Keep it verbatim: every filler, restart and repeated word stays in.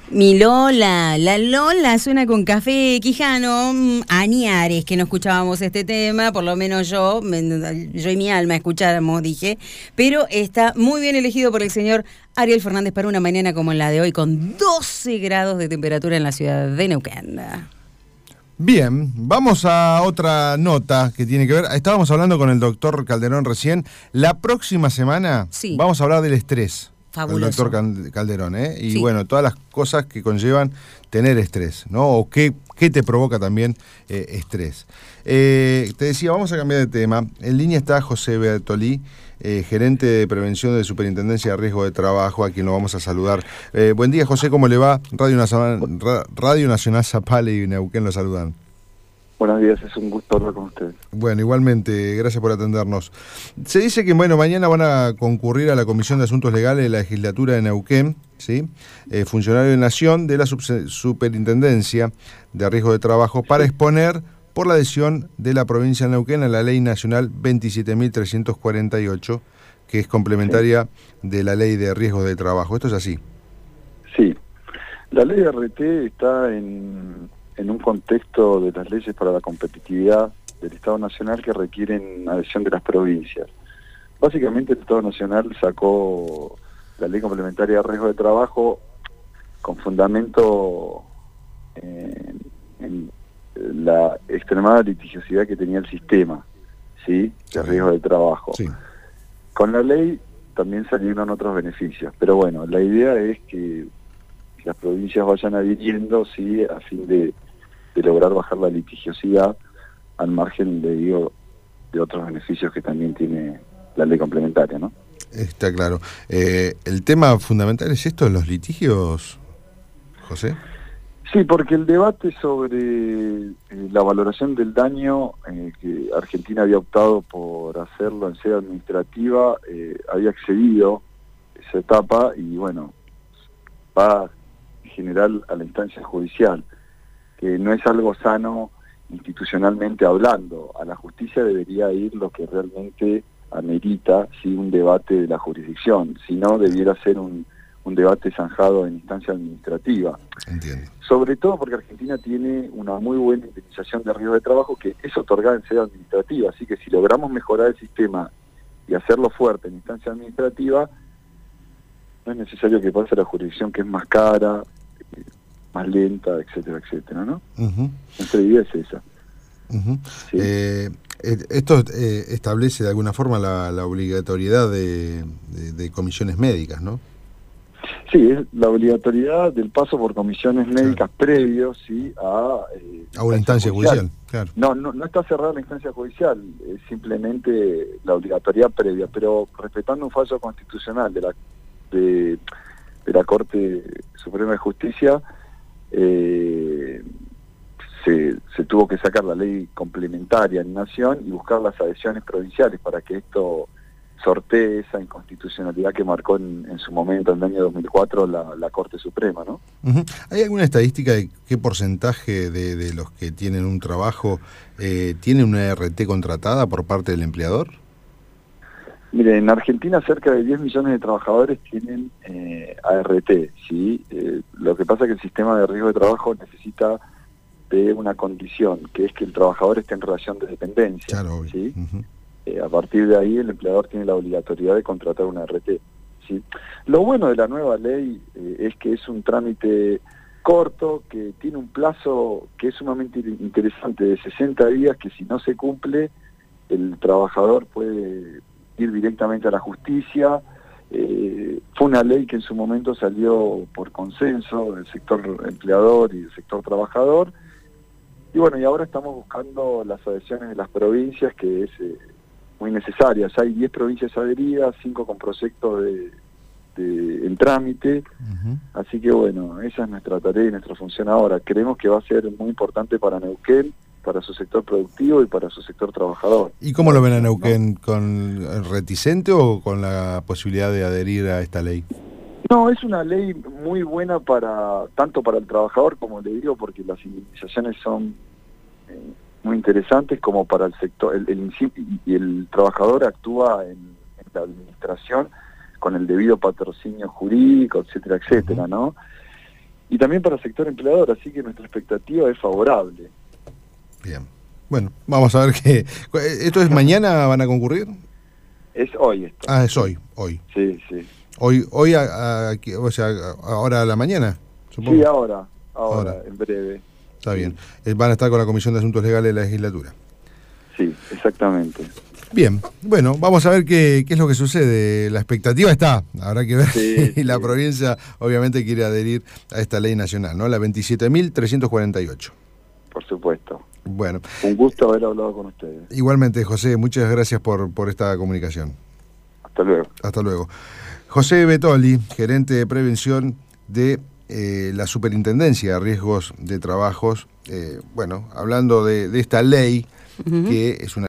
Mi Lola, la Lola suena con Café Quijano, mm, Añares, que no escuchábamos este tema, por lo menos yo, me- yo y mi alma escucháramos, dije, pero está muy bien elegido por el señor Ariel Fernández para una mañana como la de hoy, con doce grados de temperatura en la ciudad de Neuquén. Bien, vamos a otra nota que tiene que ver. Estábamos hablando con el doctor Calderón recién. La próxima semana Sí. vamos a hablar del estrés. Fabuloso. El doctor Calderón, ¿eh? Y Sí. bueno, todas las cosas que conllevan tener estrés, ¿no? O qué, qué te provoca también eh, estrés. Eh, te decía, vamos a cambiar de tema. En línea está José Bertolí, eh, gerente de prevención de Superintendencia de Riesgo de Trabajo, a quien lo vamos a saludar. Eh, buen día, José, ¿cómo le va? Radio Nacional, Ra- Radio Nacional Zapala y Neuquén lo saludan. Buenos días, es un gusto hablar con ustedes. Bueno, igualmente, gracias por atendernos. Se dice que, bueno, mañana van a concurrir a la Comisión de Asuntos Legales de la Legislatura de Neuquén, ¿sí? Eh, funcionario de Nación de la Subse- Superintendencia de Riesgo de Trabajo para exponer por la adhesión de la provincia de Neuquén a la Ley Nacional veintisiete mil trescientos cuarenta y ocho, que es complementaria de la Ley de Riesgos de Trabajo. ¿Esto es así? Sí, la ley de R T está en, en un contexto de las leyes para la competitividad del Estado Nacional que requieren adhesión de las provincias. Básicamente el Estado Nacional sacó la Ley Complementaria de Riesgo de Trabajo con fundamento en, en la extremada litigiosidad que tenía el sistema, ¿sí? De riesgo de trabajo. Sí. Con la ley también salieron otros beneficios, pero bueno, la idea es que las provincias vayan adhiriendo, sí, a fin de, de lograr bajar la litigiosidad al margen, le digo, de otros beneficios que también tiene la ley complementaria, ¿no? Está claro. Eh, ¿El tema fundamental es esto de los litigios, José? Sí, porque el debate sobre eh, la valoración del daño, eh, que Argentina había optado por hacerlo en sede administrativa, eh, había excedido esa etapa y bueno, va en general a la instancia judicial, que no es algo sano institucionalmente hablando. A la justicia debería ir lo que realmente amerita, sí, un debate de la jurisdicción, si no debiera ser un, un debate zanjado en instancia administrativa. Entiendo. Sobre todo porque Argentina tiene una muy buena indemnización de riesgo de trabajo que es otorgada en sede administrativa, así que si logramos mejorar el sistema y hacerlo fuerte en instancia administrativa, no es necesario que pase a la jurisdicción, que es más cara, eh, más lenta, etcétera, etcétera, ¿no? Uh-huh. Nuestra idea es esa. Uh-huh. Sí. Eh, esto eh, establece de alguna forma la, la obligatoriedad de, de, de comisiones médicas, ¿no? Sí, es la obligatoriedad del paso por comisiones médicas, claro, previos, sí, a... Eh, a una instancia judicial, judicial claro. No, no, no está cerrada la instancia judicial, es simplemente la obligatoriedad previa, pero respetando un fallo constitucional de la de, de la Corte Suprema de Justicia, eh, se, se tuvo que sacar la ley complementaria en Nación y buscar las adhesiones provinciales para que esto sortee esa inconstitucionalidad que marcó en, en su momento, en el año dos mil cuatro, la, la Corte Suprema, ¿no? Uh-huh. ¿Hay alguna estadística de qué porcentaje de, de los que tienen un trabajo eh, tienen una A R T contratada por parte del empleador? Mire, en Argentina cerca de diez millones de trabajadores tienen eh, A R T, ¿sí? Eh, lo que pasa es que el sistema de riesgo de trabajo necesita de una condición, que es que el trabajador esté en relación de dependencia, claro, ¿sí? Uh-huh. Eh, a partir de ahí el empleador tiene la obligatoriedad de contratar una A R T, ¿sí? Lo bueno de la nueva ley eh, es que es un trámite corto, que tiene un plazo que es sumamente interesante, de sesenta días, que si no se cumple, el trabajador puede ir directamente a la justicia. Eh, fue una ley que en su momento salió por consenso del sector empleador y del sector trabajador, y bueno, y ahora estamos buscando las adhesiones de las provincias, que es eh, muy necesaria. Ya hay diez provincias adheridas, cinco con proyectos de, de, en trámite, uh-huh. Así que bueno, esa es nuestra tarea y nuestra función ahora. Creemos que va a ser muy importante para Neuquén, para su sector productivo y para su sector trabajador. ¿Y cómo lo ven a Neuquén? ¿No? ¿Con reticente o con la posibilidad de adherir a esta ley? No, es una ley muy buena para tanto para el trabajador, como le digo, porque las indemnizaciones son eh, muy interesantes, como para el sector, el, el, y el trabajador actúa en, en la administración con el debido patrocinio jurídico, etcétera, etcétera, ¿no? y también para el sector empleador, así que nuestra expectativa es favorable. Bien. Bueno, vamos a ver qué... ¿Esto es mañana van a concurrir? Es hoy esto. Ah, es hoy, hoy. Sí, sí. Hoy, hoy a, a- o sea, ahora a la mañana, supongo. Sí, ahora, ahora, Ahora. en breve. Está bien. Eh, Van a estar con la Comisión de Asuntos Legales de la Legislatura. Sí, exactamente. Bien, bueno, vamos a ver qué, qué es lo que sucede. La expectativa está, habrá que ver Sí, si la sí. provincia obviamente quiere adherir a esta ley nacional, ¿no? La veintisiete mil trescientos cuarenta y ocho. Por supuesto. Bueno, Un gusto haber hablado con ustedes. igualmente, José, muchas gracias por, por esta comunicación. Hasta luego. Hasta luego. José Betoli, gerente de prevención de eh, la Superintendencia de Riesgos de Trabajos, eh, bueno, hablando de, de esta ley, Ujú. que es una